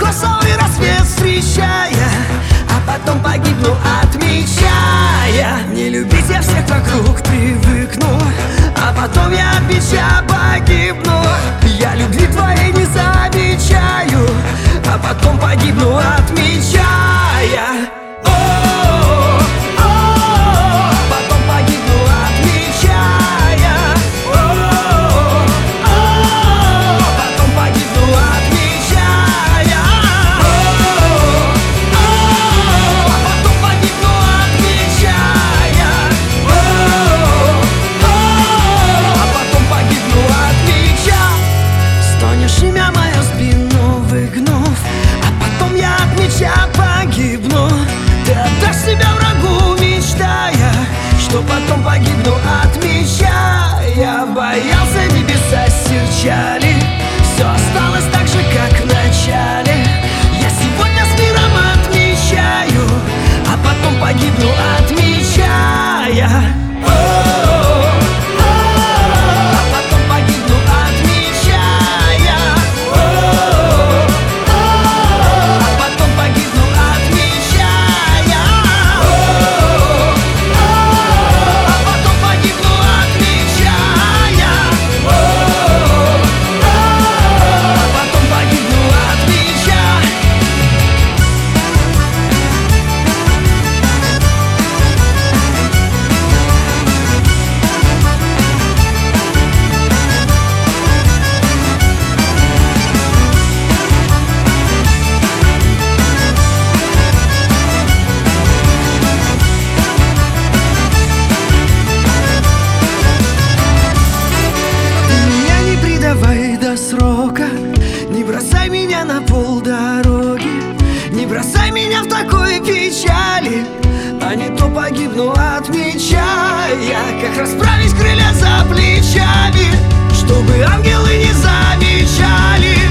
косой рассвет встречая, а потом погибну, отмечая. Не любить я всех вокруг привыкну, а потом я от бича погибну. Я любви твоей не замечаю, а потом погибну, отмечая. Имя мое спину выгнув, а потом я от меча погибну. Ты отдашь себя врагу, мечтая, что потом погибну, отмечая. Боялся, небеса серчали, все осталось так же, как в начале. Я сегодня с миром отмечаю, а потом погибну, отмечая. До срока не бросай меня на полдороги, не бросай меня в такой печали, а не то погибну, отмечая. Как расправить крылья за плечами, чтобы ангелы не замечали.